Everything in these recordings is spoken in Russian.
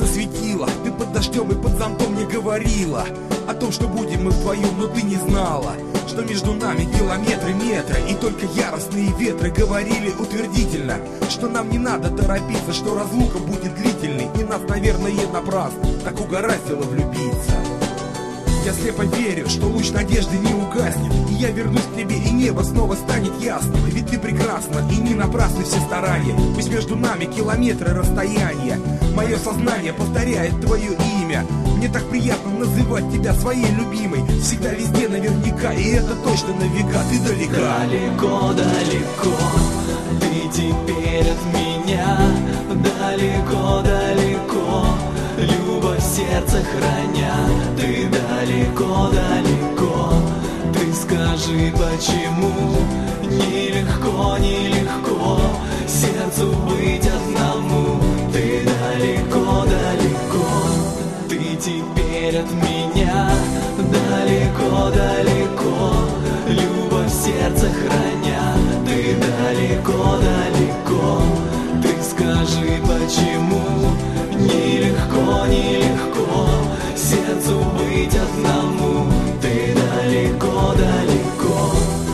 светила. Ты под дождем и под зонтом мне говорила о том, что будем мы вдвоем, но ты не знала, что между нами километры, метры. И только яростные ветры говорили утвердительно, что нам не надо торопиться, что разлука будет длительной. И нас, наверное, напрасно так угораздило влюбиться. Я слепо верю, что луч надежды не угаснет, и я вернусь к тебе, и небо снова станет ясным. Ведь ты прекрасна, и не напрасны все старания. Пусть между нами километры расстояния. Мое сознание повторяет твое имя. Мне так приятно называть тебя своей любимой. Всегда, везде, наверняка, и это точно на века. Ты далека. Далеко, далеко, ты теперь от меня. Далеко, далеко, любовь сердце храня. Ты далеко, далеко, ты скажи, почему нелегко, нелегко сердцу быть одному. Ты далеко, далеко, ты теперь от меня. Далеко, далеко, любовь сердце храня. Ты далеко, далеко, ты скажи, почему нелегко, нелегко сердцу быть одному. Ты далеко, далеко.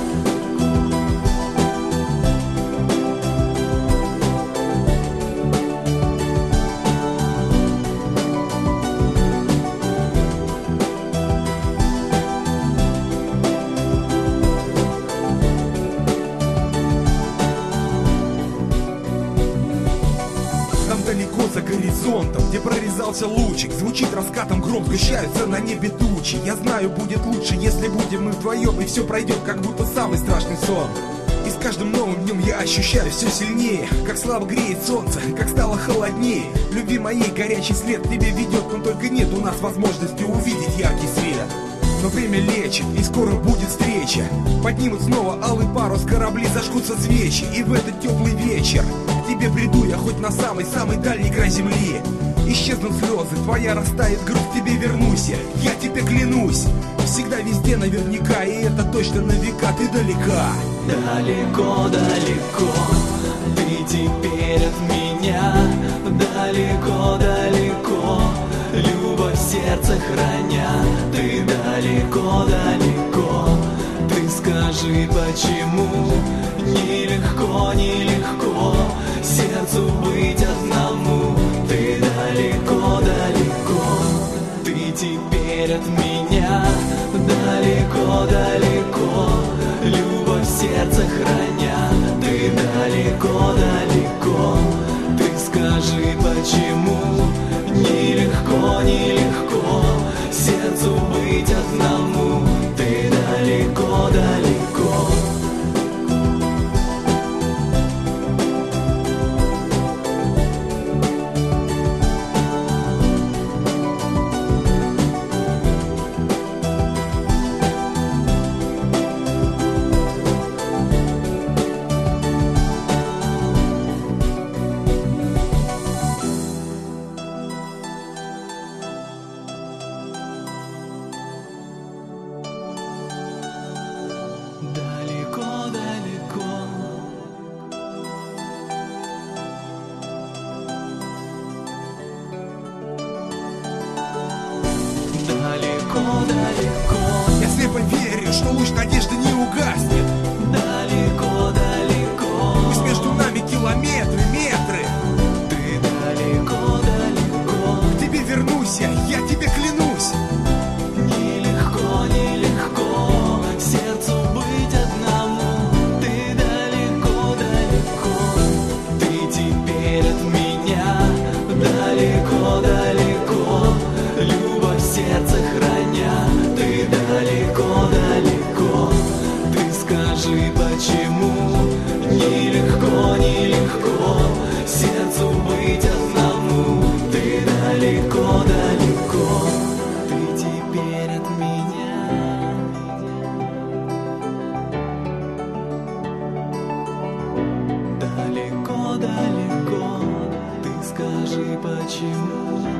Далеко за горизонтом, где прорезался лучик, звучит раскатом гром, сгущаются на небе тучи. Я знаю, будет лучше, если будем мы вдвоем, и все пройдет, как будто самый страшный сон. И с каждым новым днем я ощущаю все сильнее, как слабо греет солнце, как стало холоднее. Любви моей горячий след тебе ведет, но только нет у нас возможности увидеть яркий свет. Но время лечит, и скоро будет встреча. Поднимут снова алый парус, корабли, зажгутся свечи. И в этот теплый вечер к тебе приду я хоть на самый дальний край земли. Исчезнут слезы, твоя растает грудь, к тебе вернусь я тебе клянусь. Всегда, везде, наверняка, и это точно на века. Ты далека. Далеко, далеко, ты теперь от меня. Далеко, далеко, любовь сердце храня. Ты далеко, далеко, ты скажи, почему нелегко, нелегко сердцу быть одному. Ты далеко, далеко, ты теперь от меня. Далеко, далеко, любовь сердце храня. Ты далеко, далеко, ты скажи, почему нелегко, нелегко сердцу быть одному. Ты далеко, далеко. Далеко, далеко, далеко, далеко. Я слепо верю, что луч надежды не угаснет. Далеко, далеко, Пусть между нами километры, метры. ты далеко, далеко. К тебе вернусь я тебе клянусь. Нелегко, нелегко сердцу быть одному. Ты далеко, далеко, ты теперь от меня. Далеко, далеко, любовь сердце храня. Ты далеко, далеко, ты скажи, почему нелегко, нелегко сердцу быть одному. Ты далеко, далеко, ты теперь от меня. Далеко, далеко, ты скажи, почему